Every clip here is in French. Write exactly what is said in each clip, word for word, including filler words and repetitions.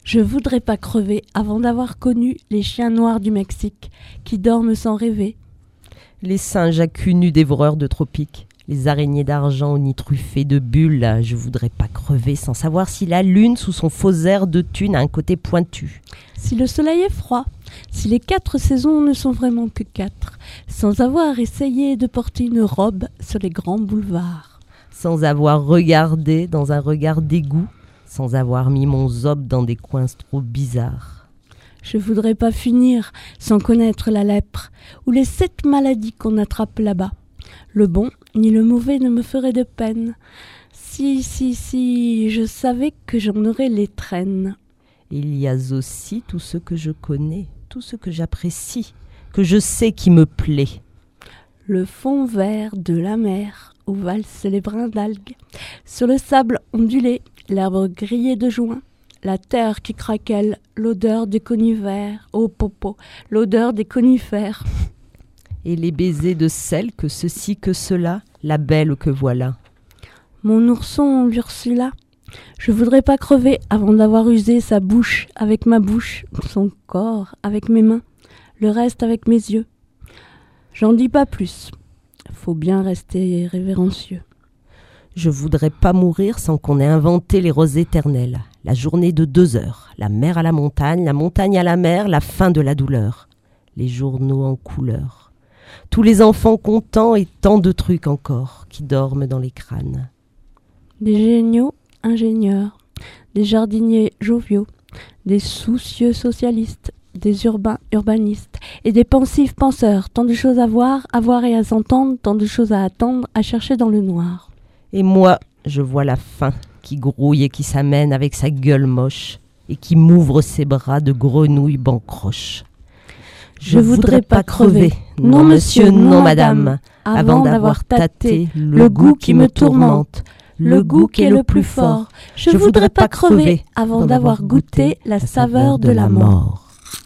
Je voudrais pas crever avant d'avoir connu les chiens noirs du Mexique qui dorment sans rêver. Les singes à cul nu dévoreurs de tropiques, les araignées d'argent au nid truffé de bulles. Je voudrais pas crever sans savoir si la lune sous son faux air de thune a un côté pointu. Si le soleil est froid, si les quatre saisons ne sont vraiment que quatre, sans avoir essayé de porter une robe sur les grands boulevards. Sans avoir regardé dans un regard d'égout, sans avoir mis mon zob dans des coins trop bizarres. Je voudrais pas finir sans connaître la lèpre ou les sept maladies qu'on attrape là-bas. Le bon ni le mauvais ne me ferait de peine. Si, si, si, je savais que j'en aurais les traînes. Il y a aussi tout ce que je connais, tout ce que j'apprécie, que je sais qui me plaît. Le fond vert de la mer où valsent les brins d'algues. Sur le sable ondulé, l'herbe grillée de juin. La terre qui craquelle, l'odeur des conifères. Oh popo, l'odeur des conifères. Et les baisers de celle que ceci que cela, la belle que voilà. Mon ourson l'Ursula, je voudrais pas crever avant d'avoir usé sa bouche avec ma bouche, son corps avec mes mains, le reste avec mes yeux. J'en dis pas plus, faut bien rester révérencieux. Je voudrais pas mourir sans qu'on ait inventé les roses éternelles, la journée de deux heures, la mer à la montagne, la montagne à la mer, la fin de la douleur, les journaux en couleur, tous les enfants contents et tant de trucs encore qui dorment dans les crânes. Des géniaux ingénieurs, des jardiniers joviaux, des soucieux socialistes, des urbains urbanistes et des pensifs penseurs, tant de choses à voir, à voir et à s'entendre, tant de choses à attendre, à chercher dans le noir. Et moi, je vois la faim qui grouille et qui s'amène avec sa gueule moche et qui m'ouvre ses bras de grenouille bancroche. Je, je voudrais pas crever, non monsieur, non madame, avant d'avoir tâté le goût qui me tourmente, le goût qui est le plus fort. Je voudrais pas crever avant d'avoir goûté la saveur de la mort.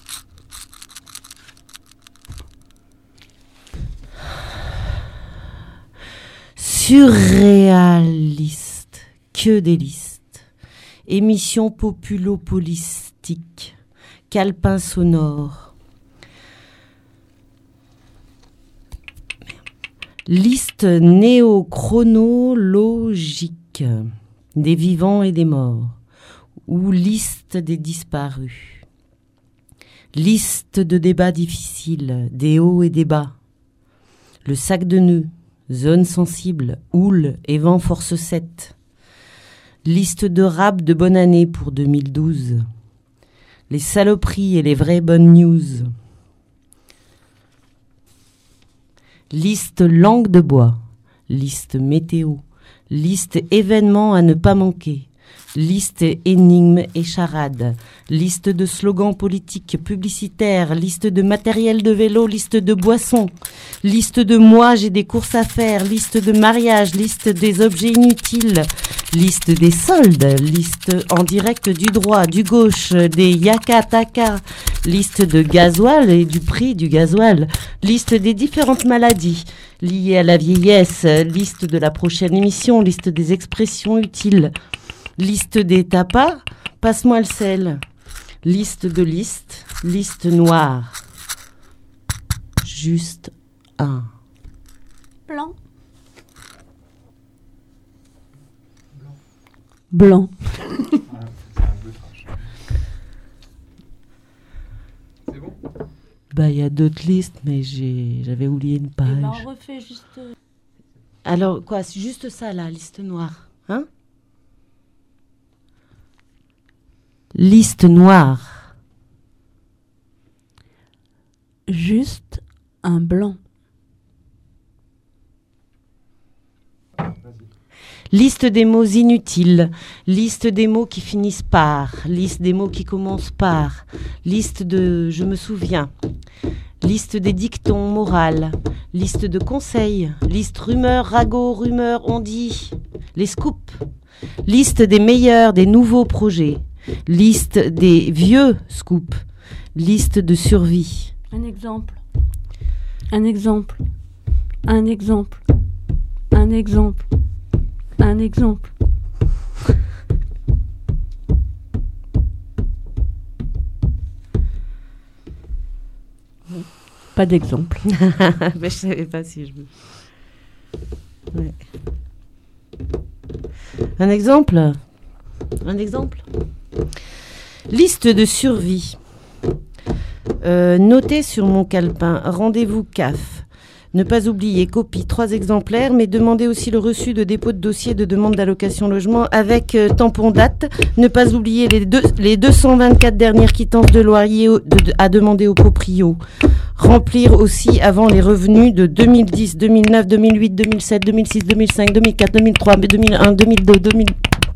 Surréaliste, que des listes, émission populopolistique, calepin sonore, liste néochronologique des vivants et des morts, ou liste des disparus, liste de débats difficiles, des hauts et des bas, le sac de nœuds, zone sensible, houle et vent force sept. Liste de rap de bonne année pour deux mille douze. Les saloperies et les vraies bonnes news. Liste langue de bois. Liste météo. Liste événements à ne pas manquer. Liste énigmes et charades. Liste de slogans politiques, publicitaires. Liste de matériel de vélo. Liste de boissons. Liste de moi, j'ai des courses à faire. Liste de mariage. Liste des objets inutiles. Liste des soldes. Liste en direct du droit, du gauche, des yaka-taka. Liste de gasoil et du prix du gasoil. Liste des différentes maladies liées à la vieillesse. Liste de la prochaine émission. Liste des expressions utiles. Liste des tapas, passe-moi le sel. Liste de listes, liste noire. Juste un. Blanc. Blanc. C'est bon ? Bah, il y a d'autres listes, mais j'ai, j'avais oublié une page. Et ben on refait juste... Alors, quoi, c'est juste ça, là, liste noire. Hein ? Liste noire. Juste un blanc. Liste des mots inutiles, liste des mots qui finissent par, liste des mots qui commencent par, liste de je me souviens, liste des dictons morales, liste de conseils, liste rumeurs, ragots, rumeurs, on dit, les scoops, liste des meilleurs, des nouveaux projets, liste des vieux scoops, liste de survie. Un exemple. Un exemple. Un exemple. Un exemple. Un exemple. pas d'exemple. Mais je savais pas si je veux. Ouais. Un exemple Un exemple Liste de survie. Euh, notez sur mon calepin, rendez-vous C A F. Ne pas oublier, copie, trois exemplaires, mais demandez aussi le reçu de dépôt de dossier de demande d'allocation logement avec euh, tampon date. Ne pas oublier les, deux, les deux cent vingt-quatre dernières quittances de loyer de, de, à demander au proprio. Remplir aussi avant les revenus de deux mille dix, deux mille neuf, deux mille huit, deux mille sept, deux mille six, deux mille cinq, deux mille quatre, deux mille trois, deux mille un, deux mille deux, deux mille...